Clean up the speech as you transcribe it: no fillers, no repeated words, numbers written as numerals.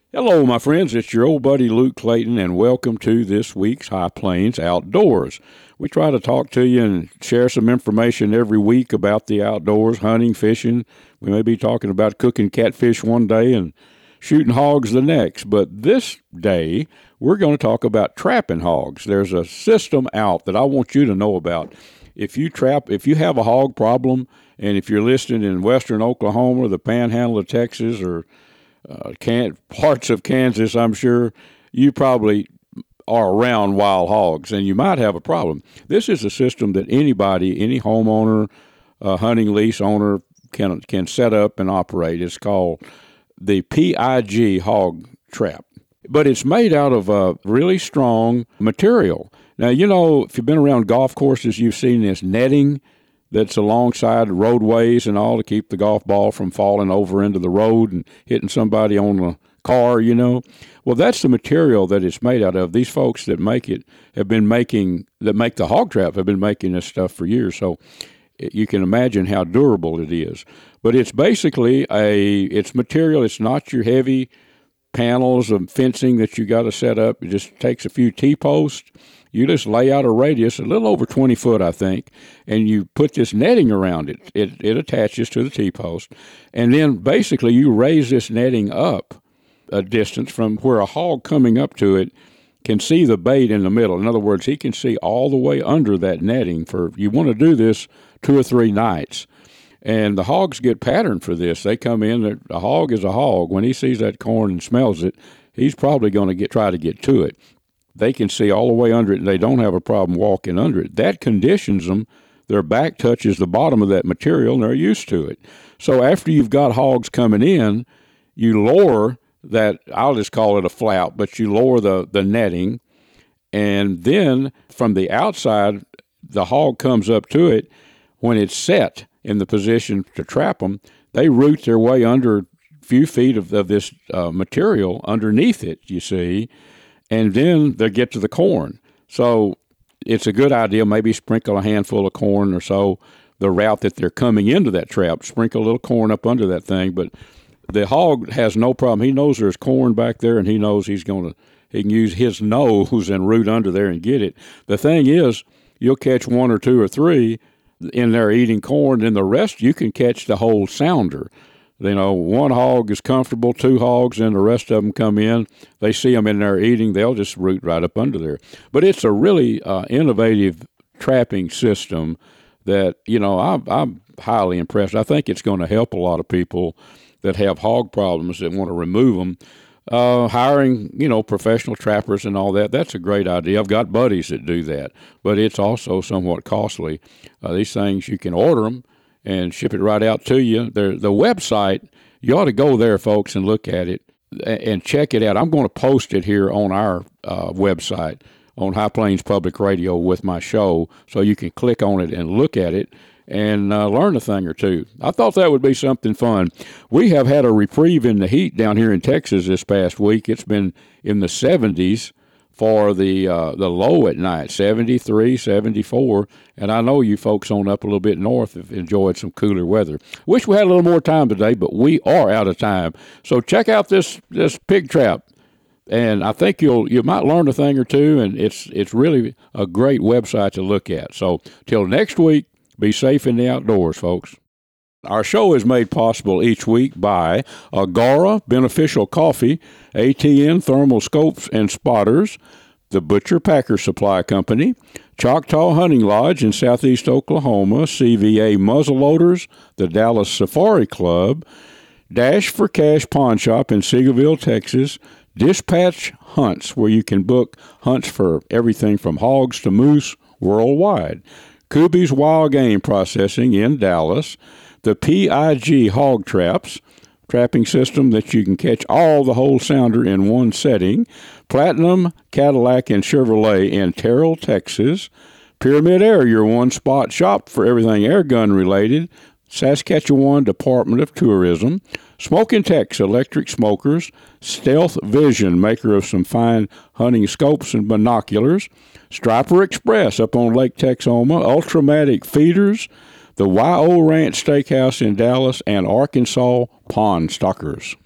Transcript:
Hello, my friends. It's your old buddy Luke Clayton, and welcome to this week's High Plains Outdoors. We try to talk to you and share some information every week about the outdoors, hunting, fishing. We may be talking about cooking catfish one day and shooting hogs the next, but this day we're going to talk about trapping hogs. There's a system out that I want you to know about. If you have a hog problem, and if you're listening in western Oklahoma, the panhandle of Texas, or parts of Kansas, I'm sure you probably are around wild hogs, and you might have a problem. This is a system that anybody, any homeowner, hunting lease owner can set up and operate. It's called the PIG hog trap, but it's made out of a really strong material. Now, if you've been around golf courses, you've seen this netting that's alongside roadways and all to keep the golf ball from falling over into the road and hitting somebody on the car, Well, that's the material that it's made out of. These folks that make it that make the hog trap have been making this stuff for years. So you can imagine how durable it is. But it's basically it's material. It's not your heavy panels of fencing that you got to set up. It just takes a few T-posts. You just lay out a radius, a little over 20 foot, I think, and you put this netting around it. It attaches to the T-post, and then basically you raise this netting up a distance from where a hog coming up to it can see the bait in the middle. In other words, he can see all the way under that netting. You want to do this 2 or 3 nights. And the hogs get patterned for this. They come in, a hog is a hog. When he sees that corn and smells it, he's probably going to try to get to it. They can see all the way under it, and they don't have a problem walking under it. That conditions them. Their back touches the bottom of that material, and they're used to it. So after you've got hogs coming in, you lower that, I'll just call it a flap, but you lower the netting, and then from the outside, the hog comes up to it. When it's set in the position to trap them, they root their way under a few feet of this material underneath it, you see, and then they get to the corn. So it's a good idea, maybe sprinkle a handful of corn or so, the route that they're coming into that trap, sprinkle a little corn up under that thing. But the hog has no problem. He knows there's corn back there, and he knows he can use his nose and root under there and get it. The thing is, you'll catch 1 or 2 or 3 in there eating corn, and the rest you can catch the whole sounder. One hog is comfortable, 2 hogs, and the rest of them come in. They see them in there eating, they'll just root right up under there. But it's a really innovative trapping system that, I'm highly impressed. I think it's going to help a lot of people that have hog problems that want to remove them. Hiring, professional trappers and all that, that's a great idea. I've got buddies that do that, but it's also somewhat costly. These things, you can order them and ship it right out to you. The website, you ought to go there, folks, and look at it and check it out. I'm going to post it here on our website on High Plains Public Radio with my show, so you can click on it and look at it and learn a thing or two. I thought that would be something fun. We have had a reprieve in the heat down here in Texas this past week. It's been in the 70s for the low at night, 73, 74, and I know you folks on up a little bit north have enjoyed some cooler weather. Wish we had a little more time today, but we are out of time. So check out this pig trap, and I think you might learn a thing or two, and it's really a great website to look at. So till next week, be safe in the outdoors, folks. Our show is made possible each week by Agara Beneficial Coffee, ATN Thermal Scopes and Spotters, the Butcher Packer Supply Company, Choctaw Hunting Lodge in southeast Oklahoma, CVA Muzzleloaders, the Dallas Safari Club, Dash for Cash Pawn Shop in Seagoville, Texas, Dispatch Hunts, where you can book hunts for everything from hogs to moose worldwide, Kubi's Wild Game Processing in Dallas, the PIG hog trapping system that you can catch all the whole sounder in one setting, Platinum Cadillac and Chevrolet in Terrell, Texas, Pyramid Air, your one-spot shop for everything air gun related, Saskatchewan Department of Tourism, Smokin' Tex Electric Smokers, Stealth Vision, maker of some fine hunting scopes and binoculars, Striper Express up on Lake Texoma, Ultramatic Feeders, the YO Ranch Steakhouse in Dallas, and Arkansas Pond Stockers.